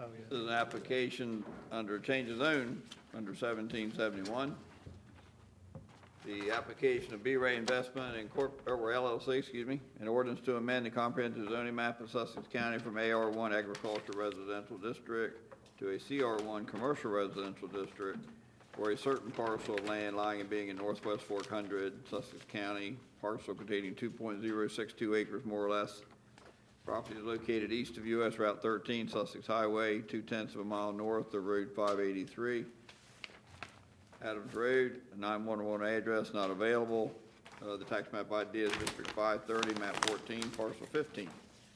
This is an application under change of zone under 1771. The application of B-Ray Investment or LLC, an ordinance to amend the comprehensive zoning map of Sussex County from AR1 Agricultural Residential District to a CR1 Commercial Residential District for a certain parcel of land lying and being in Northwest Fork 100, Sussex County, parcel containing 2.062 acres more or less. Property is located east of US Route 13, Sussex Highway, 0.2 of a mile north of Road 583. Adams Road, a 911 address not available. The tax map ID is District 530, map 14, parcel 15.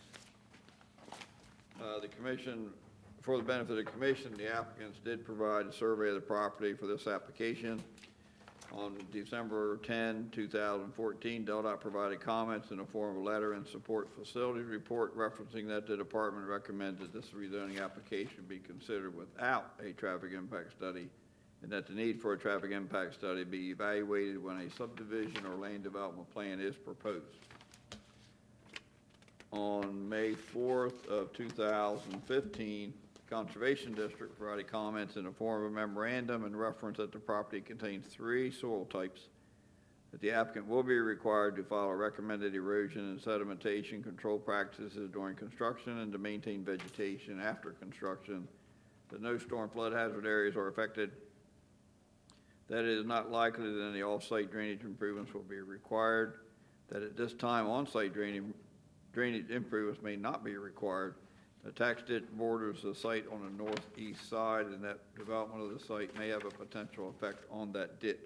The commission, for the benefit of the commission, the applicants did provide a survey of the property for this application. On December 10, 2014, DelDOT provided comments in the form of a letter and support facilities report referencing that the department recommended this rezoning application be considered without a traffic impact study, and that the need for a traffic impact study be evaluated when a subdivision or land development plan is proposed. On May 4th of 2015, the Conservation District provided comments in the form of a memorandum and reference that the property contains 3 soil types, that the applicant will be required to follow recommended erosion and sedimentation control practices during construction and to maintain vegetation after construction, that no storm flood hazard areas are affected, that it is not likely that any off-site drainage improvements will be required, that at this time on-site drainage improvements may not be required. The tax ditch borders the site on the northeast side, and that development of the site may have a potential effect on that ditch.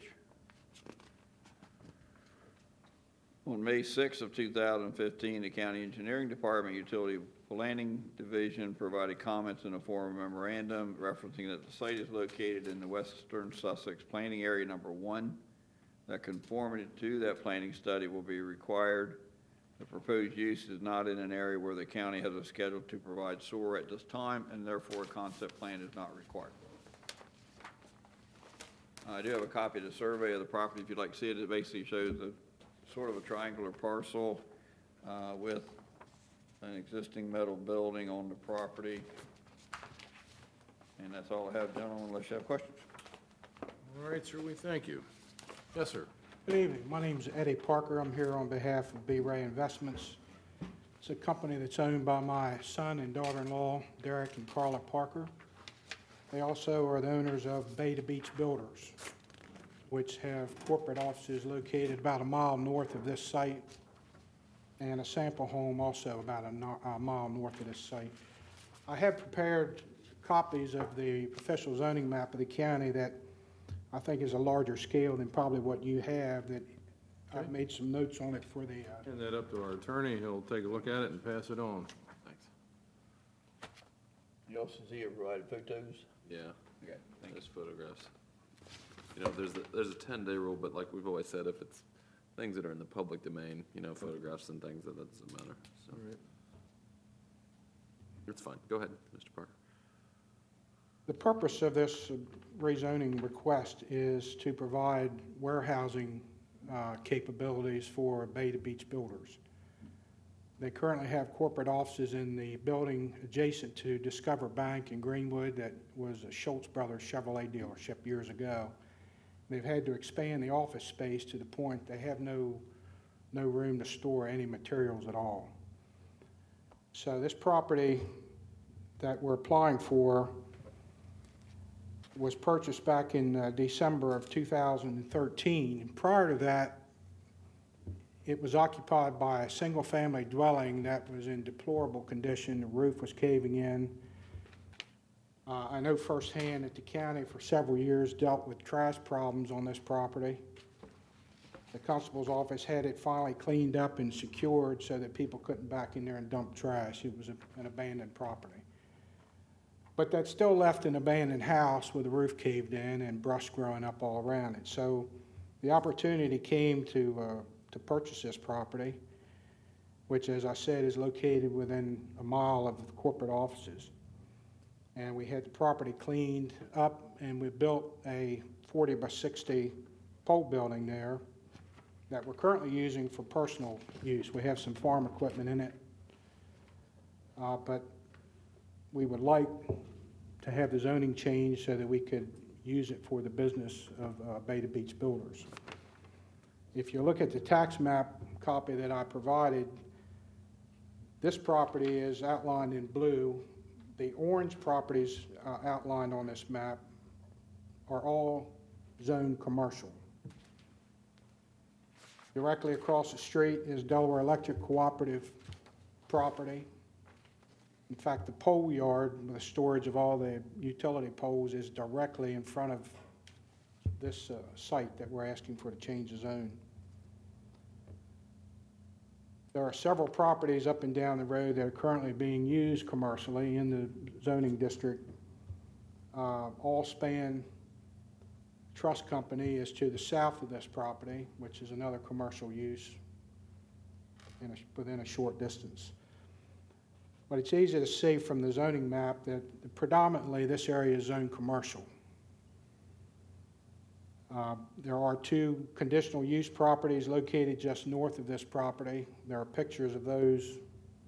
On May 6th of 2015, the County Engineering Department Utility Planning Division provided comments in the form of a memorandum referencing that the site is located in the Western Sussex Planning Area Number 1, that conformity to that planning study will be required. The proposed use is not in an area where the county has a schedule to provide sewer at this time, and therefore a concept plan is not required. I do have a copy of the survey of the property if you'd like to see it. It basically shows a sort of a triangular parcel with an existing metal building on the property. And that's all I have, gentlemen, unless you have questions. All right, sir, we thank you. Yes, sir. Good evening. My name is Eddie Parker. I'm here on behalf of B-Ray Investments. It's a company that's owned by my son and daughter-in-law, Derek and Carla Parker. They also are the owners of Bay to Beach Builders, which have corporate offices located about a mile north of this site, and a sample home also about a mile north of this site. I have prepared copies of the official zoning map of the county that I think is a larger scale than probably what you have, that I've made some notes on it for the... Hand that up to our attorney. He'll take a look at it and pass it on. Thanks. You also see it provided photos? Yeah, Okay, thank you. there's photographs. You know, there's a 10-day rule, but like we've always said, if it's things that are in the public domain, you know, photographs and things, that doesn't matter. So All right. it's fine. Go ahead, Mr. Parker. The purpose of this rezoning request is to provide warehousing capabilities for Bay to Beach Builders. They currently have corporate offices in the building adjacent to Discover Bank in Greenwood that was a Schultz Brothers Chevrolet dealership years ago. They've had to expand the office space to the point they have no room to store any materials at all. So this property that we're applying for was purchased back in December of 2013. Prior to that, it was occupied by a single-family dwelling that was in deplorable condition. The roof was caving in. I know firsthand that the county for several years dealt with trash problems on this property. The constable's office had it finally cleaned up and secured so that people couldn't back in there and dump trash. It was an abandoned property. But that's still left an abandoned house with the roof caved in and brush growing up all around it. So the opportunity came to purchase this property, which, as I said, is located within a mile of the corporate offices. And we had the property cleaned up, and we built a 40 by 60 pole building there that we're currently using for personal use. We have some farm equipment in it, but we would like to have the zoning changed so that we could use it for the business of Beta Beach Builders. If you look at the tax map copy that I provided, this property is outlined in blue. The orange properties outlined on this map are all zoned commercial. Directly across the street is Delaware Electric Cooperative property. In fact, the pole yard with the storage of all the utility poles is directly in front of this site that we're asking for to change the zone. There are several properties up and down the road that are currently being used commercially in the zoning district. Allspan Trust Company is to the south of this property, which is another commercial use within a short distance. But it's easy to see from the zoning map that predominantly this area is zoned commercial. There are two conditional use properties located just north of this property. There are pictures of those.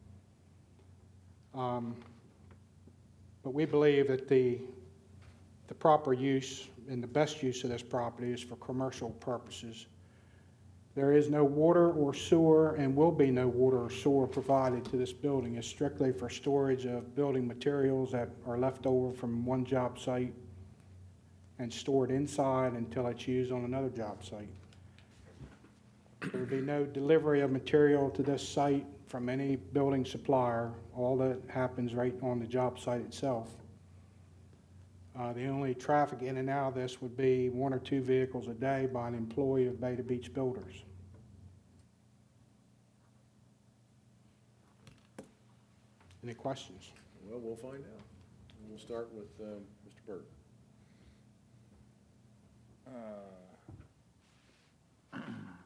But we believe that the proper use and the best use of this property is for commercial purposes. There is no water or sewer and will be no water or sewer provided to this building. It's strictly for storage of building materials that are left over from one job site and stored inside until it's used on another job site. There will be no delivery of material to this site from any building supplier. All that happens right on the job site itself. The only traffic in and out of this would be 1 or 2 vehicles a day by an employee of Beta Beach Builders. Any questions? Well, we'll find out. We'll start with Mr. Burt. I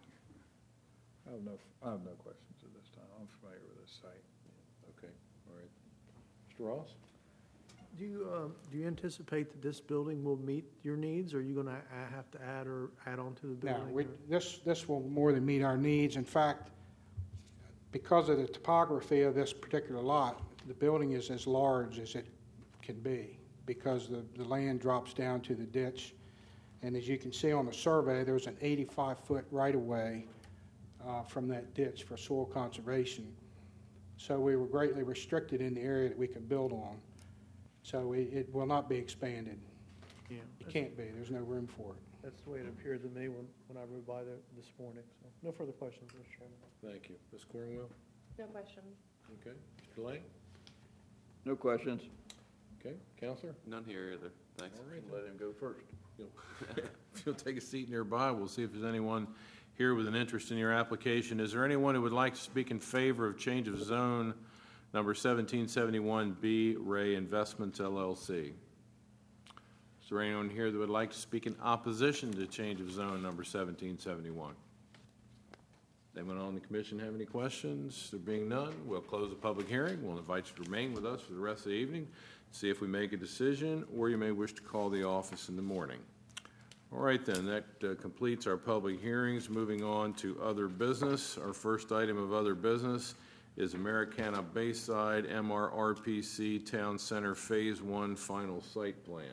have no questions at this time. I'm familiar with this site. Okay, all right. Mr. Ross? Do you anticipate that this building will meet your needs, or are you going to have to add on to the No, building? this will more than meet our needs. In fact, because of the topography of this particular lot, the building is as large as it can be because the land drops down to the ditch. And as you can see on the survey, there's an 85-foot right-of-way from that ditch for soil conservation. So we were greatly restricted in the area that we could build on. So it will not be expanded. Yeah, It can't be. There's no room for it. that's the way it appeared to me when I rode by there this morning. So no further questions, Mr. Chairman. Thank you. Ms. Cornwell? No questions. Okay. Mr. Lane? No questions. Okay. Counselor? None here either. Thanks. All right. Let him go first. If you'll take a seat nearby, we'll see if there's anyone here with an interest in your application. Is there anyone who would like to speak in favor of change of zone number 1771B Ray Investments LLC? Is there anyone here that would like to speak in opposition to change of zone number 1771? Anyone on the commission have any questions? There being none, we'll close the public hearing. We'll invite you to remain with us for the rest of the evening, see if we make a decision, or you may wish to call the office in the morning. All right, then, that completes our public hearings. Moving on to other business. Our first item of other business is Americana Bayside MRRPC Town Center Phase 1 Final Site Plan.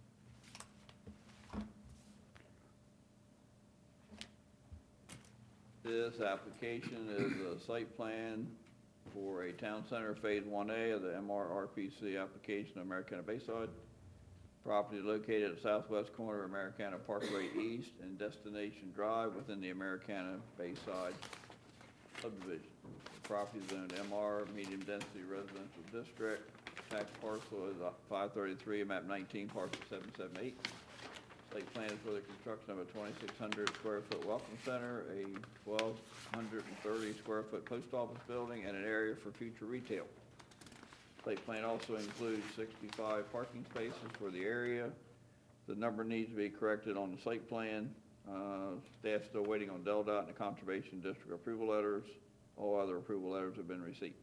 This application is a site plan for a town center Phase 1A of the MRRPC application of Americana Bayside. Property located at southwest corner of Americana Parkway East and Destination Drive within the Americana Bayside subdivision. The property is zoned MR, medium density residential district. Tax parcel is 533, map 19, parcel 778. Site plan is for the construction of a 2,600 square foot welcome center, a 1,230 square foot post office building, and an area for future retail. Site plan also includes 65 parking spaces for the area. The number needs to be corrected on the site plan. Staff's still waiting on DelDOT and the Conservation District approval letters. All other approval letters have been received.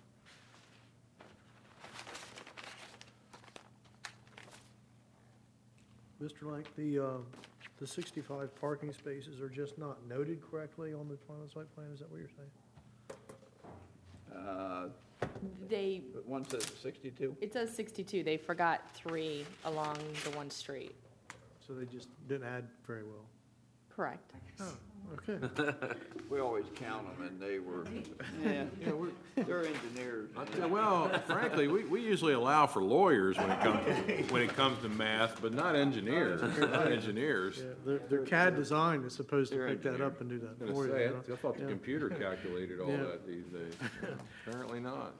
Mr. Lake, the 65 parking spaces are just not noted correctly on the final site plan? Is that what you're saying? One says 62? it says 62. They forgot 3 along the one street. So they just didn't add very well. Correct. Oh, okay. We always count them, and they were, yeah, they're engineers. Well, frankly, we usually allow for lawyers when it comes to math, but not engineers, not engineers. Yeah, their CAD design is supposed to They're pick that engineers. up and do that I was for gonna you. say, I thought the Yeah. computer calculated all Yeah. that these days. Apparently not.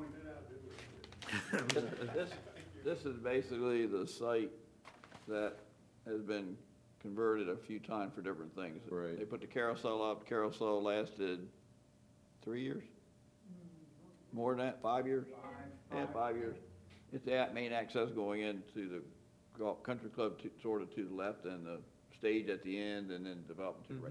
This is basically the site that has been converted a few times for different things. Right. They put the carousel up, carousel lasted 3 years? More than that, 5 years? Yeah, 5 years. It's the main access going into the country club sort of to the left, and the stage at the end, and then development to the right.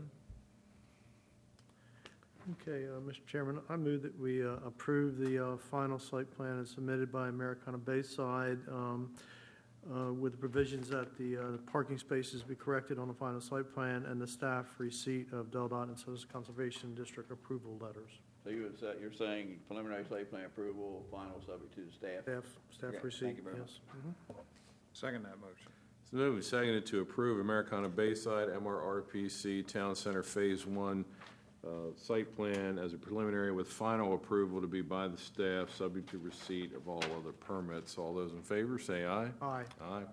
Okay, Mr. Chairman, I move that we approve the final site plan as submitted by Americana Bayside with the provisions that the parking spaces be corrected on the final site plan and the staff receipt of Del Dot and Citizen Conservation District approval letters. So you're saying preliminary site plan approval, final subject to the staff? Staff Okay, receipt, thank you very yes. Second that motion. It's moved and seconded to approve Americana Bayside MRRPC Town Center Phase 1 site plan as a preliminary with final approval to be by the staff, subject to receipt of all other permits. All those in favor, say aye. Aye. Aye.